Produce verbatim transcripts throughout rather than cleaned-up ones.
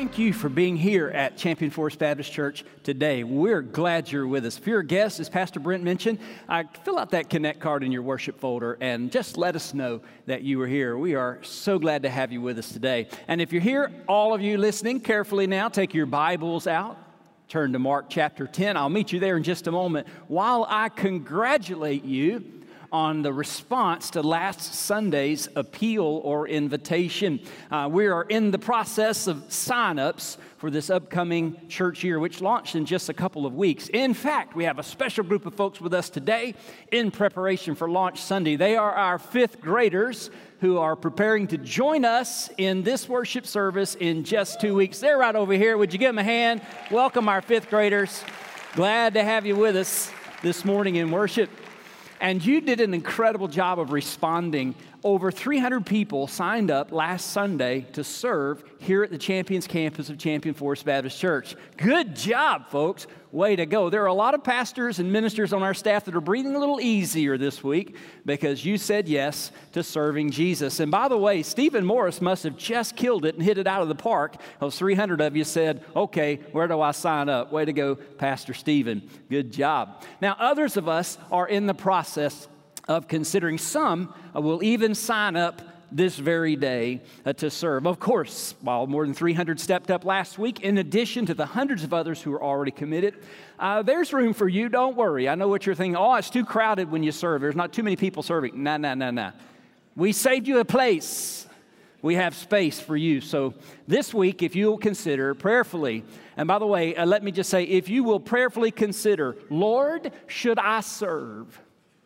thank you for being here at Champion Forest Baptist Church today. We're glad you're with us. If you're a guest, as Pastor Brent mentioned, uh, fill out that Connect card in your worship folder and just let us know that you were here. We are so glad to have you with us today. And if you're here, all of you listening carefully now, take your Bibles out. Turn to Mark chapter ten. I'll meet you there in just a moment. While I congratulate you on the response to last Sunday's appeal or invitation. Uh, we are in the process of sign-ups for this upcoming church year, which launched in just a couple of weeks. In fact, we have a special group of folks with us today in preparation for Launch Sunday. They are our fifth graders who are preparing to join us in this worship service in just two weeks. They're right over here. Would you give them a hand? Welcome our fifth graders. Glad to have you with us this morning in worship. And you did an incredible job of responding. Over three hundred people signed up last Sunday to serve here at the Champions campus of Champion Forest Baptist Church. Good job, folks. Way to go. There are a lot of pastors and ministers on our staff that are breathing a little easier this week because you said yes to serving Jesus. And by the way, Stephen Morris must have just killed it and hit it out of the park. Those three hundred of you said, okay, where do I sign up? Way to go, Pastor Stephen. Good job. Now, others of us are in the process of considering. Some will even sign up this very day uh, to serve. Of course, while more than three hundred stepped up last week, in addition to the hundreds of others who are already committed, uh, there's room for you. Don't worry. I know what you're thinking. Oh, it's too crowded when you serve. There's not too many people serving. No, no, no, no. We saved you a place. We have space for you. So this week, if you'll consider prayerfully, and by the way, uh, let me just say, if you will prayerfully consider, Lord, should I serve?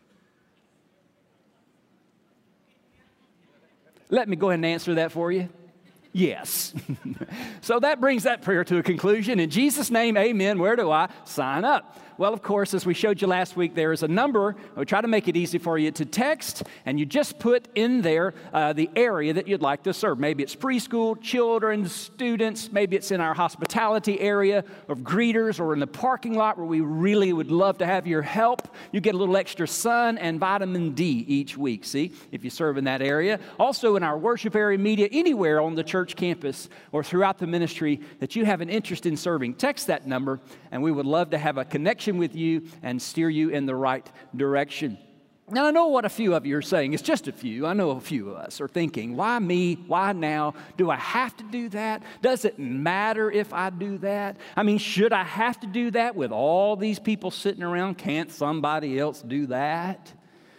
Let me go ahead and answer that for you. Yes. So that brings that prayer to a conclusion. In Jesus' name, amen. Where do I sign up? Well, of course, as we showed you last week, there is a number. We try to make it easy for you to text, and you just put in there uh, the area that you'd like to serve. Maybe it's preschool, children, students. Maybe it's in our hospitality area of greeters or in the parking lot where we really would love to have your help. You get a little extra sun and vitamin D each week, see, if you serve in that area. Also in our worship area media, anywhere on the church campus or throughout the ministry that you have an interest in serving, text that number, and we would love to have a connection with you and steer you in the right direction. Now, I know what a few of you are saying. It's just a few. I know a few of us are thinking, why me? Why now? Do I have to do that? Does it matter if I do that? I mean, should I have to do that with all these people sitting around? Can't somebody else do that?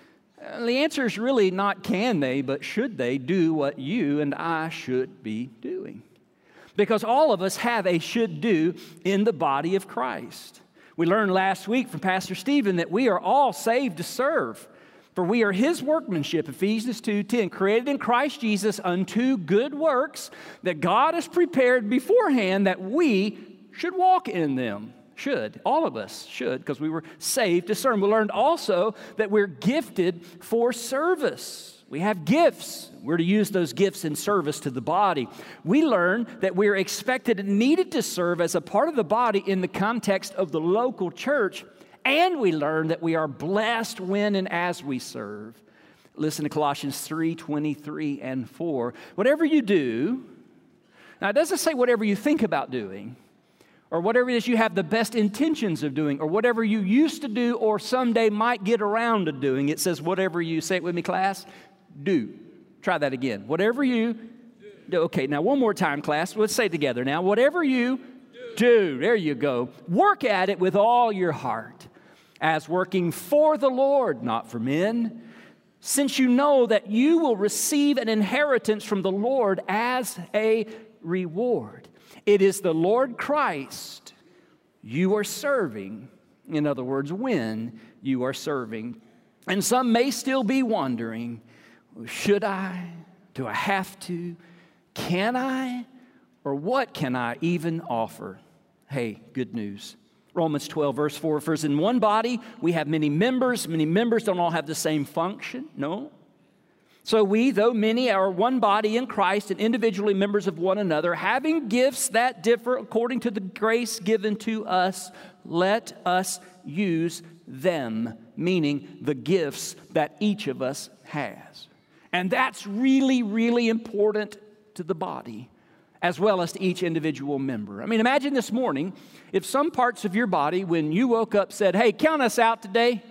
Uh, the answer is really not can they, but should they do what you and I should be doing? Because all of us have a should do in the body of Christ. We learned last week from Pastor Stephen that we are all saved to serve. For we are His workmanship, Ephesians two ten, created in Christ Jesus unto good works that God has prepared beforehand that we should walk in them. Should. All of us should, because we were saved to serve. We learned also that we're gifted for service. We have gifts. We're to use those gifts in service to the body. We learn that we're expected and needed to serve as a part of the body in the context of the local church. And we learn that we are blessed when and as we serve. Listen to Colossians three, twenty-three and four. Whatever you do, now it doesn't say whatever you think about doing, or whatever it is you have the best intentions of doing, or whatever you used to do or someday might get around to doing. It says whatever you, say it with me, class, do. Try that again. Whatever you do. Okay, now one more time, class. Let's say it together now. Whatever you do. do. There you go. Work at it with all your heart, as working for the Lord, not for men, since you know that you will receive an inheritance from the Lord as a reward. It is the Lord Christ you are serving. In other words, when you are serving. And some may still be wondering, should I? Do I have to? Can I? Or what can I even offer? Hey, good news. Romans twelve, verse four, for as in one body we have many members. Many members don't all have the same function. No. So we, though many, are one body in Christ and individually members of one another, having gifts that differ according to the grace given to us, let us use them, meaning the gifts that each of us has. And that's really, really important to the body. as well as to each individual member. I mean, imagine this morning if some parts of your body, when you woke up, said, hey, count us out today.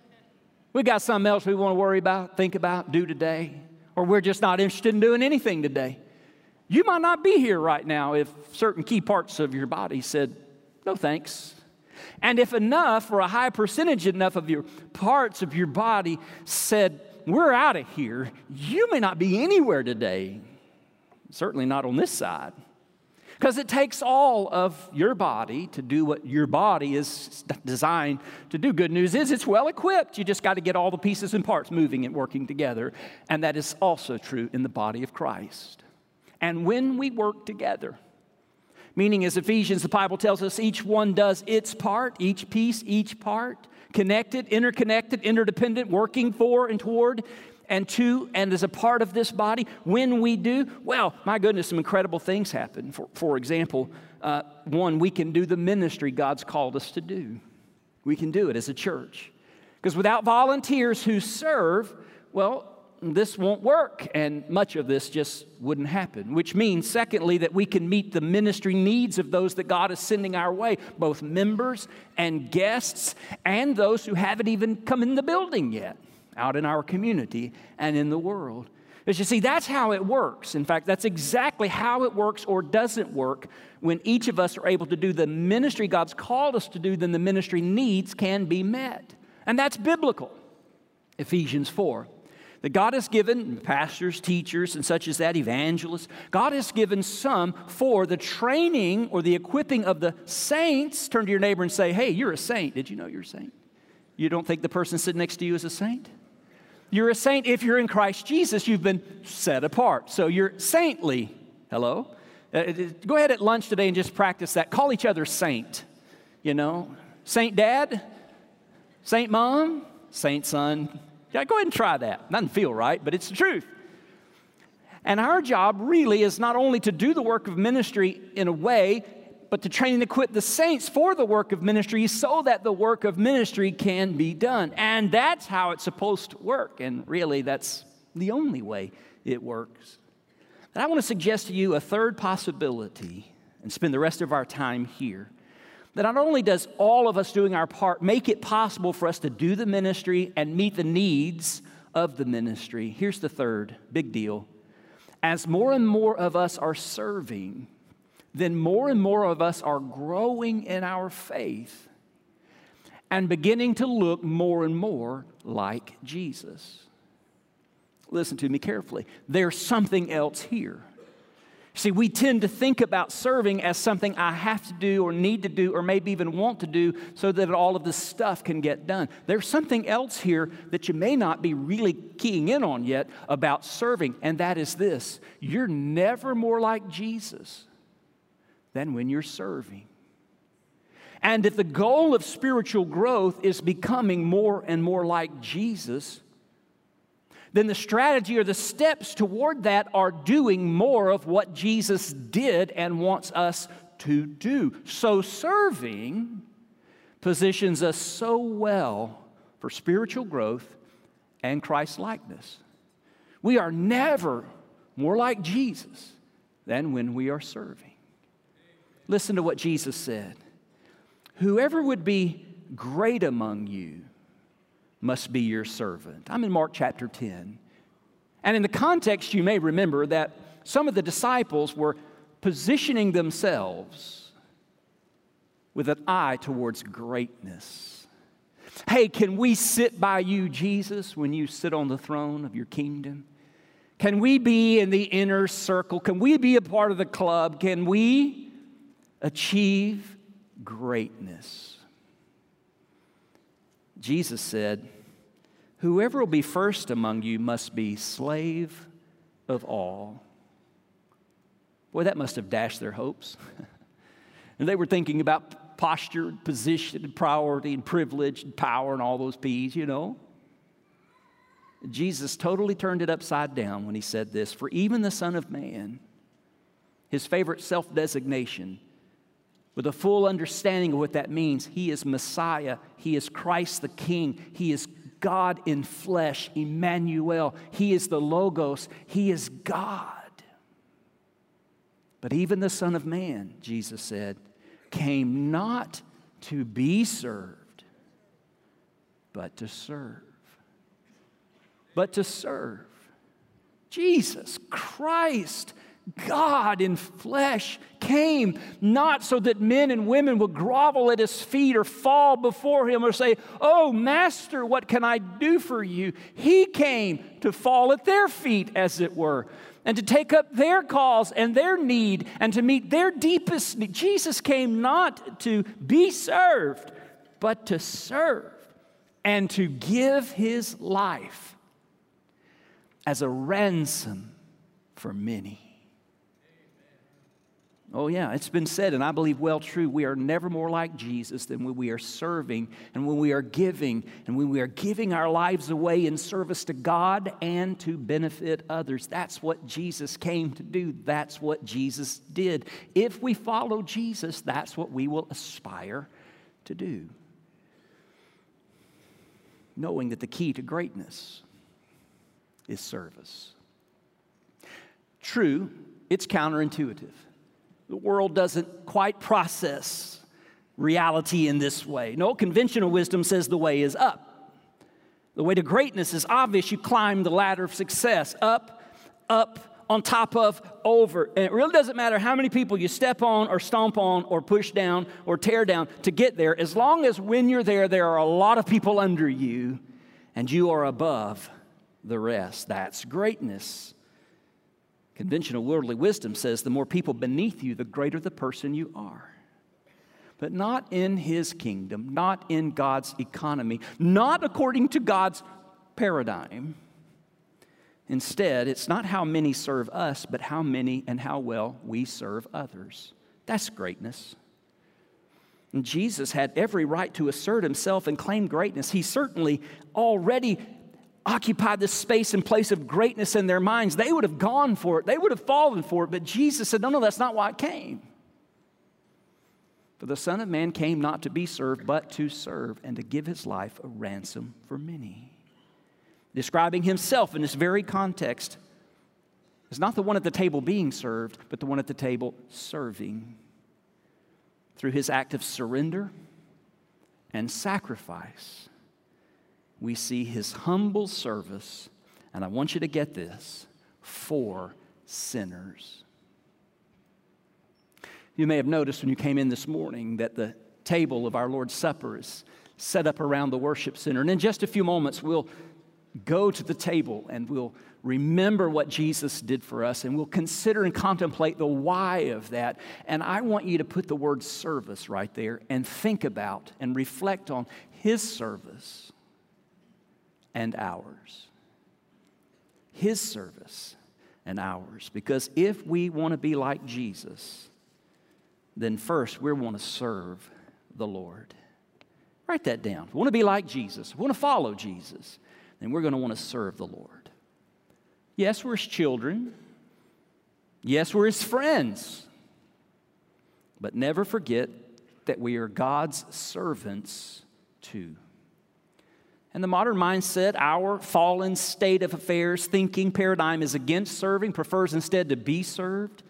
We got something else we want to worry about, think about, do today. Or we're just not interested in doing anything today. You might not be here right now if certain key parts of your body said, no thanks. And if enough, or a high percentage enough of your parts of your body said, we're out of here, you may not be anywhere today. Certainly not on this side. Because it takes all of your body to do what your body is designed to do. Good news is it's well equipped. You just got to get all the pieces and parts moving and working together. And that is also true in the body of Christ. And when we work together, meaning as Ephesians, the Bible tells us, each one does its part, each piece, each part, connected, interconnected, interdependent, working for and toward and to and as a part of this body. When we do, well, my goodness, some incredible things happen. For, for example, uh, one, we can do the ministry God's called us to do. We can do it as a church. Because without volunteers who serve, well, this won't work, and much of this just wouldn't happen. Which means, secondly, that we can meet the ministry needs of those that God is sending our way, both members and guests, and those who haven't even come in the building yet, out in our community and in the world. As you see, that's how it works. In fact, that's exactly how it works or doesn't work. When each of us are able to do the ministry God's called us to do, then the ministry needs can be met. And that's biblical. Ephesians four. That God has given pastors, teachers, and such as that, evangelists. God has given some for the training or the equipping of the saints. Turn to your neighbor and say, hey, you're a saint. Did you know you're a saint? You don't think the person sitting next to you is a saint? You're a saint if you're in Christ Jesus. You've been set apart. So you're saintly. Hello? Uh, go ahead at lunch today and just practice that. Call each other saint. You know? Saint dad? Saint mom? Saint son? Yeah, go ahead and try that. Doesn't feel right, but it's the truth. And our job really is not only to do the work of ministry in a way, but to train and equip the saints for the work of ministry so that the work of ministry can be done. And that's how it's supposed to work. And really, that's the only way it works. And I want to suggest to you a third possibility and spend the rest of our time here. That not only does all of us doing our part make it possible for us to do the ministry and meet the needs of the ministry. Here's the third big deal. As more and more of us are serving, then more and more of us are growing in our faith and beginning to look more and more like Jesus. Listen to me carefully. There's something else here. See, we tend to think about serving as something I have to do or need to do or maybe even want to do so that all of this stuff can get done. There's something else here that you may not be really keying in on yet about serving, and that is this. You're never more like Jesus than when you're serving. And if the goal of spiritual growth is becoming more and more like Jesus, then the strategy or the steps toward that are doing more of what Jesus did and wants us to do. So serving positions us so well for spiritual growth and Christ-likeness. We are never more like Jesus than when we are serving. Listen to what Jesus said. Whoever would be great among you must be your servant. I'm in Mark chapter ten. And in the context, you may remember that some of the disciples were positioning themselves with an eye towards greatness. Hey, can we sit by you, Jesus, when you sit on the throne of your kingdom? Can we be in the inner circle? Can we be a part of the club? Can we achieve greatness? Jesus said, whoever will be first among you must be slave of all. Boy, that must have dashed their hopes. And they were thinking about posture, position, priority, and privilege, and power, and all those P's, you know. Jesus totally turned it upside down when he said this. For even the Son of Man, his favorite self-designation, with a full understanding of what that means, he is Messiah, he is Christ the King, he is God in flesh, Emmanuel, he is the Logos, he is God. But even the Son of Man, Jesus said, came not to be served, but to serve. But to serve. Jesus Christ, God in flesh, came not so that men and women would grovel at his feet or fall before him or say, "Oh, Master, what can I do for you?" He came to fall at their feet, as it were, and to take up their cause and their need and to meet their deepest need. Jesus came not to be served, but to serve and to give his life as a ransom for many. Oh yeah, it's been said, and I believe well true, we are never more like Jesus than when we are serving and when we are giving and when we are giving our lives away in service to God and to benefit others. That's what Jesus came to do. That's what Jesus did. If we follow Jesus, that's what we will aspire to do. Knowing that the key to greatness is service. True, it's counterintuitive. The world doesn't quite process reality in this way. No, conventional wisdom says the way is up. The way to greatness is obvious. You climb the ladder of success. Up, up, on top of, over. And it really doesn't matter how many people you step on or stomp on or push down or tear down to get there. As long as when you're there, there are a lot of people under you and you are above the rest. That's greatness. Conventional worldly wisdom says the more people beneath you, the greater the person you are. But not in his kingdom, not in God's economy, not according to God's paradigm. Instead, it's not how many serve us, but how many and how well we serve others. That's greatness. And Jesus had every right to assert himself and claim greatness. He certainly already occupied this space and place of greatness in their minds. They would have gone for it. They would have fallen for it. But Jesus said, no, no, that's not why I came. For the Son of Man came not to be served, but to serve and to give his life a ransom for many. Describing himself in this very context is not the one at the table being served, but the one at the table serving. Through his act of surrender and sacrifice, we see his humble service, and I want you to get this, for sinners. You may have noticed when you came in this morning that the table of our Lord's Supper is set up around the worship center. And in just a few moments, we'll go to the table and we'll remember what Jesus did for us, and we'll consider and contemplate the why of that. And I want you to put the word service right there and think about and reflect on his service and ours. His service and ours. Because if we want to be like Jesus, then first we want to serve the Lord. Write that down. If we want to be like Jesus, if we want to follow Jesus, then we're going to want to serve the Lord. Yes, we're his children. Yes, we're his friends. But never forget that we are God's servants too. And the modern mindset, our fallen state of affairs, thinking paradigm is against serving, prefers instead to be served.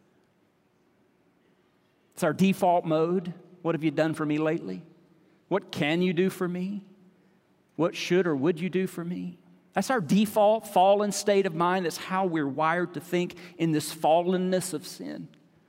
It's our default mode. What have you done for me lately? What can you do for me? What should or would you do for me? That's our default fallen state of mind. That's how we're wired to think in this fallenness of sin.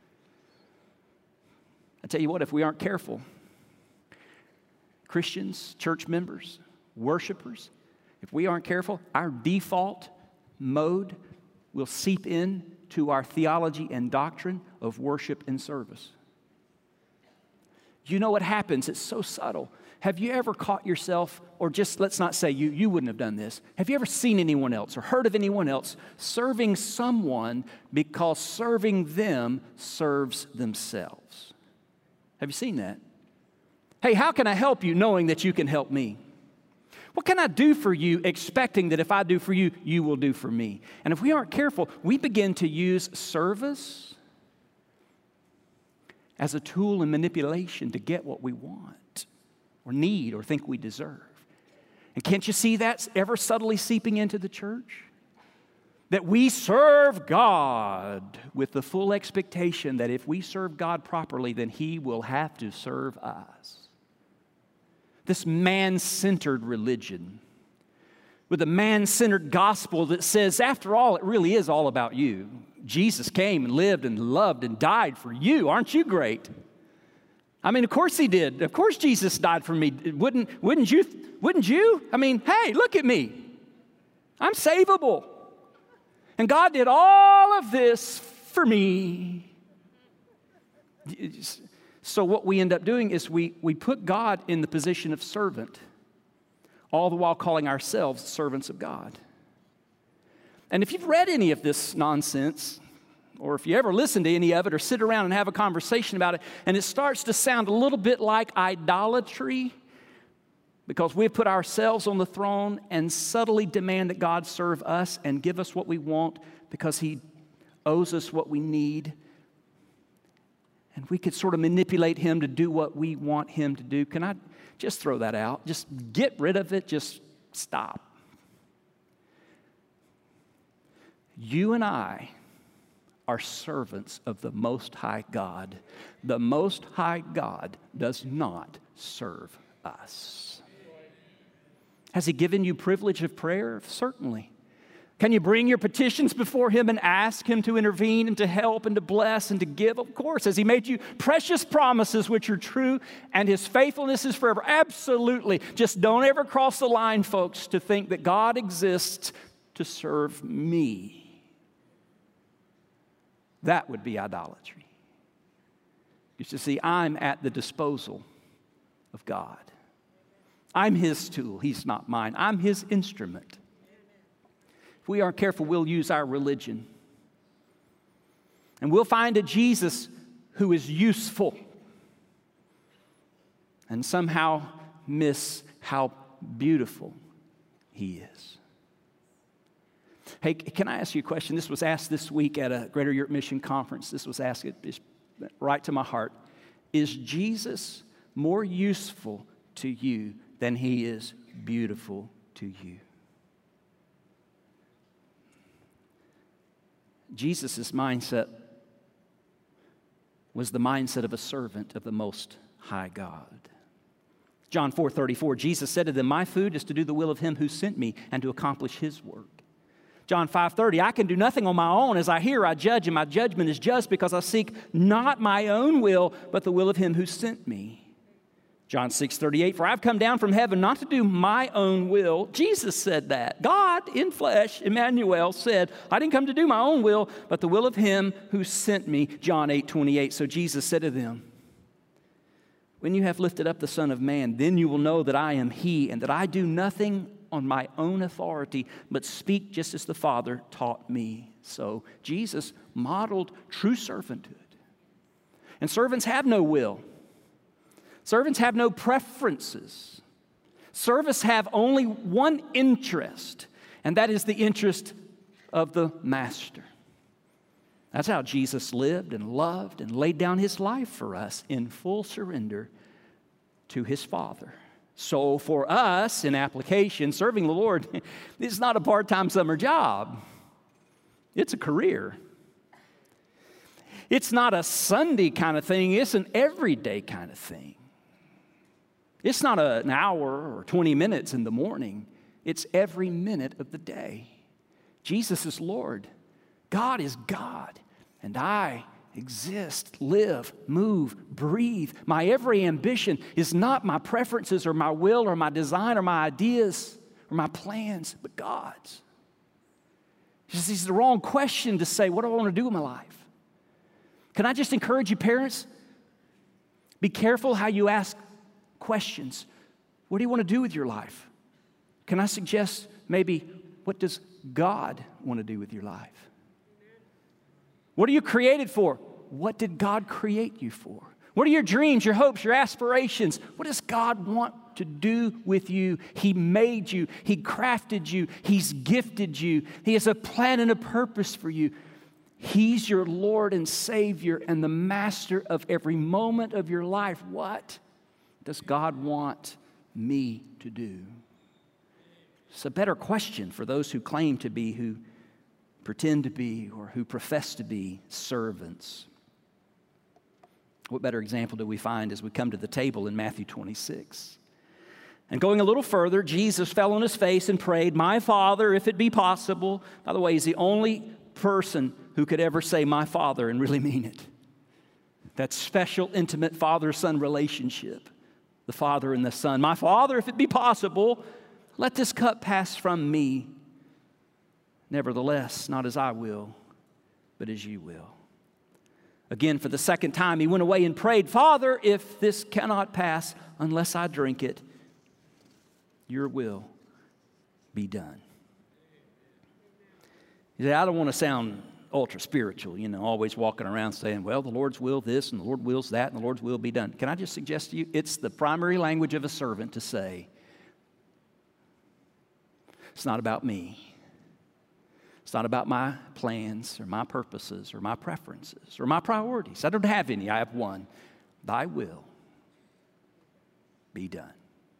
I tell you what, if we aren't careful, Christians, church members, worshipers, if we aren't careful, our default mode will seep in to our theology and doctrine of worship and service. You know what happens? It's so subtle. Have you ever caught yourself, or just let's not say you, you wouldn't have done this. Have you ever seen anyone else or heard of anyone else serving someone because serving them serves themselves? Have you seen that? Hey, how can I help you knowing that you can help me? What can I do for you expecting that if I do for you, you will do for me? And if we aren't careful, we begin to use service as a tool in manipulation to get what we want or need or think we deserve. And can't you see that ever subtly seeping into the church? that we serve God with the full expectation that if we serve God properly, then He will have to serve us. This man-centered religion with a man-centered gospel that says, after all, it really is all about you. Jesus came and lived and loved and died for you. Aren't you great? I mean, of course He did. Of course Jesus died for me. Wouldn't, wouldn't you? Wouldn't you? I mean, hey, look at me. I'm savable. And God did all of this for me. So what we end up doing is we, we put God in the position of servant, all the while calling ourselves servants of God. And if you've read any of this nonsense, or if you ever listen to any of it or sit around and have a conversation about it, and it starts to sound a little bit like idolatry, because we've put ourselves on the throne and subtly demand that God serve us and give us what we want because He owes us what we need. And we could sort of manipulate Him to do what we want Him to do. Can I just throw that out? Just get rid of it. Just stop. You and I are servants of the Most High God. The Most High God does not serve us. Has He given you privilege of prayer? Certainly. Can you bring your petitions before Him and ask Him to intervene and to help and to bless and to give? Of course. Has He made you precious promises which are true and His faithfulness is forever? Absolutely. Just don't ever cross the line, folks, to think that God exists to serve me. That would be idolatry. You see, I'm at the disposal of God. I'm His tool. He's not mine. I'm His instrument. If we aren't careful, we'll use our religion. And we'll find a Jesus who is useful and somehow miss how beautiful He is. Hey, can I ask you a question? This was asked this week at a Greater Europe Mission Conference. This was asked it's right to my heart. Is Jesus more useful to you than He is beautiful to you? Jesus' mindset was the mindset of a servant of the Most High God. John four thirty-four, Jesus said to them, my food is to do the will of Him who sent me and to accomplish His work. John five thirty, I can do nothing on my own. As I hear, I judge, and my judgment is just because I seek not my own will, but the will of Him who sent me. John six thirty-eight, for I've come down from heaven not to do my own will. Jesus said that. God in flesh, Emmanuel, said, I didn't come to do my own will, but the will of Him who sent me. John eight twenty-eight, so Jesus said to them, when you have lifted up the Son of Man, then you will know that I am He, and that I do nothing on my own authority, but speak just as the Father taught me. So Jesus modeled true servanthood. And servants have no will. Servants have no preferences. Servants have only one interest, and that is the interest of the master. That's how Jesus lived and loved and laid down His life for us in full surrender to His Father. So for us, in application, serving the Lord is not a part-time summer job. It's a career. It's not a Sunday kind of thing. It's an everyday kind of thing. It's not a, an hour or twenty minutes in the morning. It's every minute of the day. Jesus is Lord. God is God. And I exist, live, move, breathe. My every ambition is not my preferences or my will or my design or my ideas or my plans, but God's. It's just the wrong question to say, what do I want to do with my life? Can I just encourage you, parents? Be careful how you ask questions. What do you want to do with your life? Can I suggest maybe, what does God want to do with your life? What are you created for? What did God create you for? What are your dreams, your hopes, your aspirations? What does God want to do with you? He made you. He crafted you. He's gifted you. He has a plan and a purpose for you. He's your Lord and Savior and the master of every moment of your life. What does God want me to do? It's a better question for those who claim to be who pretend to be or who profess to be servants. What better example do we find as we come to the table in Matthew twenty-six? And going a little further, Jesus fell on his face and prayed, "My Father, if it be possible." By the way, he's the only person who could ever say "my Father" and really mean it. That special, intimate father-son relationship, the Father and the Son. "My Father, if it be possible, let this cup pass from me. Nevertheless, not as I will, but as you will." Again, for the second time, he went away and prayed, "Father, if this cannot pass unless I drink it, your will be done." You say, I don't want to sound ultra spiritual, you know, always walking around saying, well, the Lord's will this and the Lord wills that and the Lord's will be done. Can I just suggest to you, it's the primary language of a servant to say, it's not about me. It's not about my plans or my purposes or my preferences or my priorities. I don't have any. I have one. Thy will be done.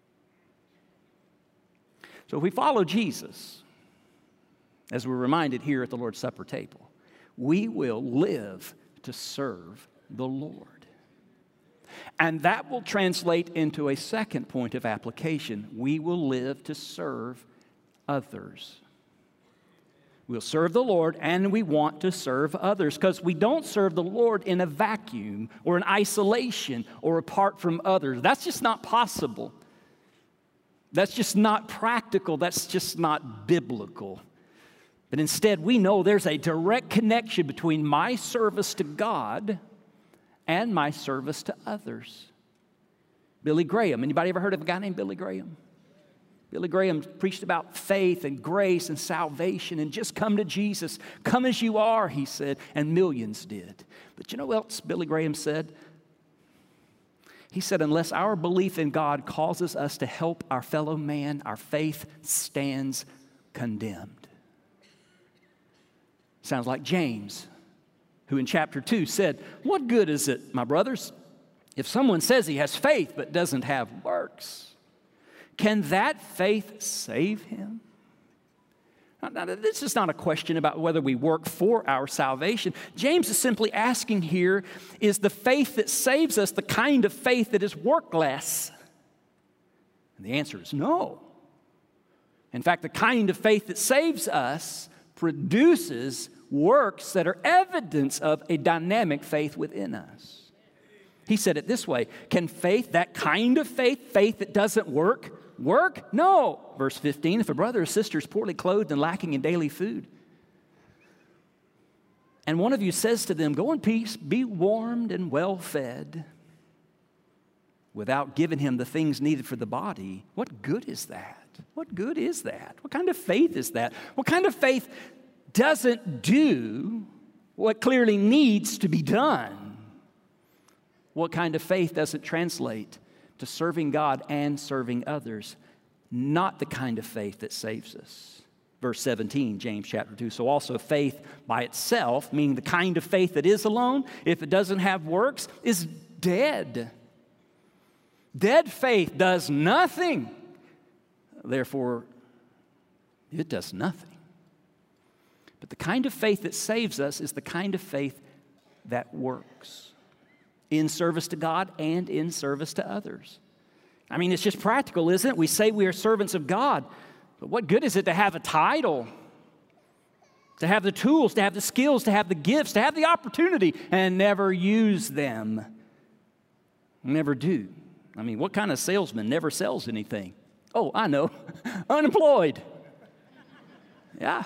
So if we follow Jesus, as we're reminded here at the Lord's Supper table, we will live to serve the Lord. And that will translate into a second point of application. We will live to serve others. We'll serve the Lord, and we want to serve others, because we don't serve the Lord in a vacuum or in isolation or apart from others. That's just not possible. That's just not practical. That's just not biblical. But instead, we know there's a direct connection between my service to God and my service to others. Billy Graham. Anybody ever heard of a guy named Billy Graham? Billy Graham preached about faith and grace and salvation and just come to Jesus. Come as you are, he said, and millions did. But you know what else Billy Graham said? He said, unless our belief in God causes us to help our fellow man, our faith stands condemned. Sounds like James, who in chapter two said, what good is it, my brothers, if someone says he has faith but doesn't have works? Can that faith save him? Now, this is not a question about whether we work for our salvation. James is simply asking here, is the faith that saves us the kind of faith that is workless? And the answer is no. In fact, the kind of faith that saves us produces works that are evidence of a dynamic faith within us. He said it this way, can faith, that kind of faith, faith that doesn't work, work? No. Verse fifteen, if a brother or sister is poorly clothed and lacking in daily food, and one of you says to them, go in peace, be warmed and well fed, without giving him the things needed for the body, what good is that? What good is that? What kind of faith is that? What kind of faith doesn't do what clearly needs to be done? What kind of faith doesn't translate to serving God and serving others? Not the kind of faith that saves us. Verse seventeen, James chapter two. So also faith by itself, meaning the kind of faith that is alone, if it doesn't have works, is dead. Dead faith does nothing. Therefore, it does nothing. But the kind of faith that saves us is the kind of faith that works in service to God and in service to others. I mean, it's just practical, isn't it? We say we are servants of God, but what good is it to have a title, to have the tools, to have the skills, to have the gifts, to have the opportunity, and never use them? Never do. I mean, what kind of salesman never sells anything? Oh, I know, unemployed. Yeah.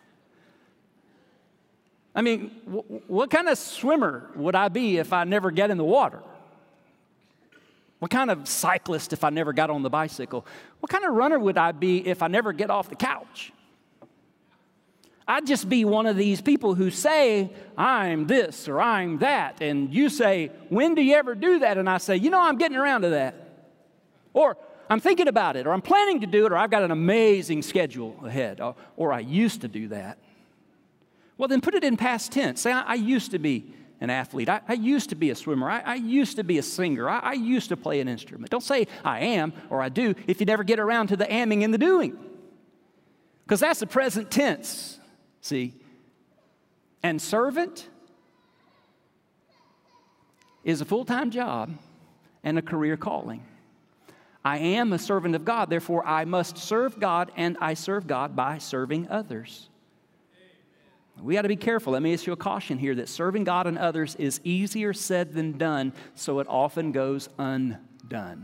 I mean, w- what kind of swimmer would I be if I never get in the water? What kind of cyclist if I never got on the bicycle? What kind of runner would I be if I never get off the couch? I'd just be one of these people who say, I'm this or I'm that. And you say, when do you ever do that? And I say, you know, I'm getting around to that. Or I'm thinking about it, or I'm planning to do it, or I've got an amazing schedule ahead, or, or I used to do that. Well, then put it in past tense. Say, I, I used to be an athlete. I, I used to be a swimmer. I, I used to be a singer. I, I used to play an instrument. Don't say I am or I do if you never get around to the amming and the doing. Because that's the present tense, see. And servant is a full-time job and a career calling. I am a servant of God, therefore I must serve God, and I serve God by serving others. We got to be careful. Let me issue a caution here that serving God and others is easier said than done, so it often goes undone.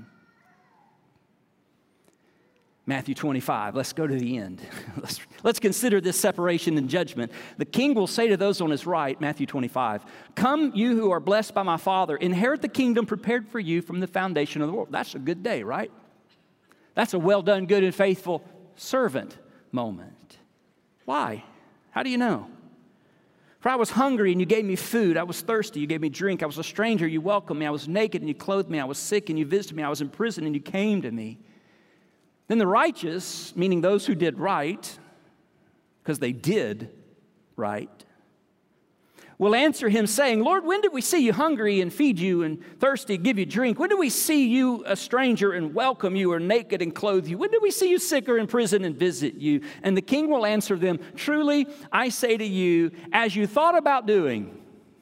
Matthew twenty-five, let's go to the end. Let's, let's consider this separation and judgment. The king will say to those on his right, Matthew twenty-five, "Come, you who are blessed by my Father, inherit the kingdom prepared for you from the foundation of the world." That's a good day, right? That's a well done, good and faithful servant moment. Why? How do you know? "For I was hungry, and you gave me food. I was thirsty, you gave me drink. I was a stranger, you welcomed me. I was naked, and you clothed me. I was sick, and you visited me. I was in prison, and you came to me." Then the righteous, meaning those who did right, because they did right, will answer him saying, "Lord, when did we see you hungry and feed you, and thirsty and give you drink? When did we see you a stranger and welcome you, or naked and clothe you? When did we see you sick or in prison and visit you?" And the king will answer them, "Truly, I say to you, as you thought about doing,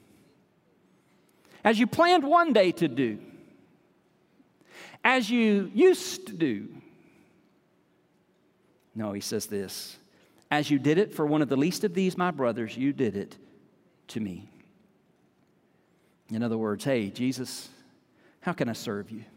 as you planned one day to do, as you used to do." No, he says this, "As you did it for one of the least of these, my brothers, you did it to me." In other words, hey, Jesus, how can I serve you?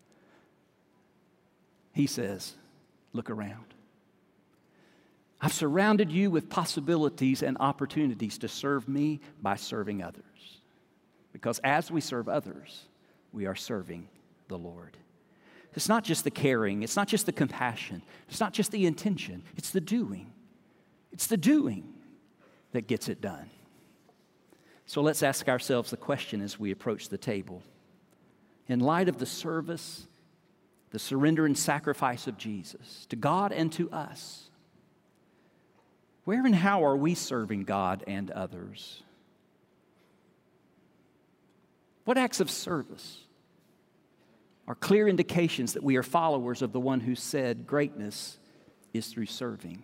He says, look around. I've surrounded you with possibilities and opportunities to serve me by serving others. Because as we serve others, we are serving the Lord. It's not just the caring. It's not just the compassion. It's not just the intention. It's the doing. It's the doing that gets it done. So let's ask ourselves the question as we approach the table. In light of the service, the surrender and sacrifice of Jesus to God and to us, where and how are we serving God and others? What acts of service are clear indications that we are followers of the one who said greatness is through serving?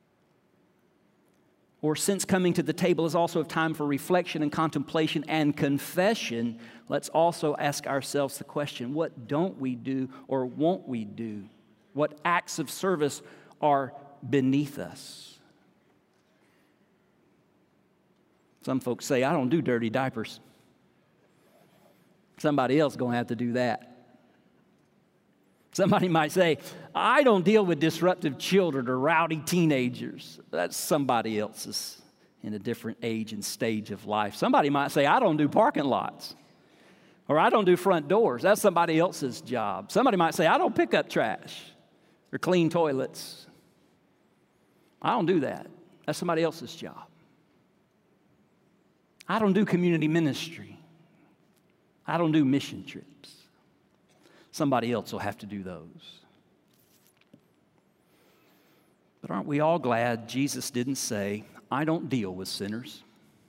Or since coming to the table is also a time for reflection and contemplation and confession, let's also ask ourselves the question, what don't we do or won't we do? What acts of service are beneath us? Some folks say, "I don't do dirty diapers." Somebody else is going to have to do that. Somebody might say, "I don't deal with disruptive children or rowdy teenagers." That's somebody else's in a different age and stage of life. Somebody might say, "I don't do parking lots," or "I don't do front doors." That's somebody else's job. Somebody might say, "I don't pick up trash or clean toilets." I don't do that. That's somebody else's job. I don't do community ministry. I don't do mission trips. Somebody else will have to do those. But aren't we all glad Jesus didn't say, "I don't deal with sinners"?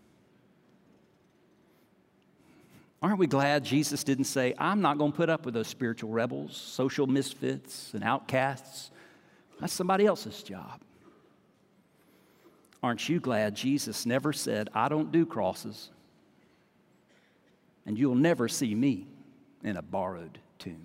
Aren't we glad Jesus didn't say, "I'm not going to put up with those spiritual rebels, social misfits, and outcasts"? That's somebody else's job. Aren't you glad Jesus never said, "I don't do crosses, and you'll never see me in a borrowed tomb"?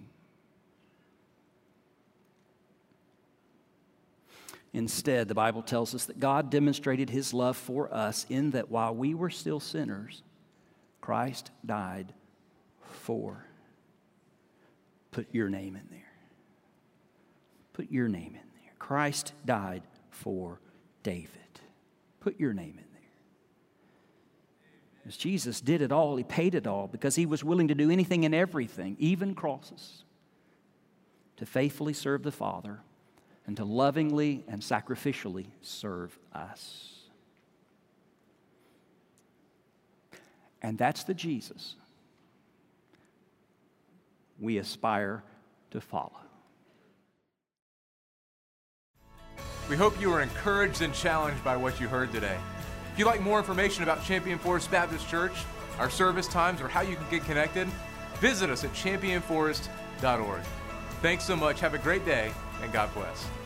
Instead, the Bible tells us that God demonstrated his love for us in that while we were still sinners, Christ died for. Put your name in there. Put your name in there. Christ died for David. Put your name in there. As Jesus did it all, he paid it all because he was willing to do anything and everything, even crosses, to faithfully serve the Father and to lovingly and sacrificially serve us. And that's the Jesus we aspire to follow. We hope you were encouraged and challenged by what you heard today. If you'd like more information about Champion Forest Baptist Church, our service times, or how you can get connected, visit us at champion forest dot org. Thanks so much. Have a great day, and God bless.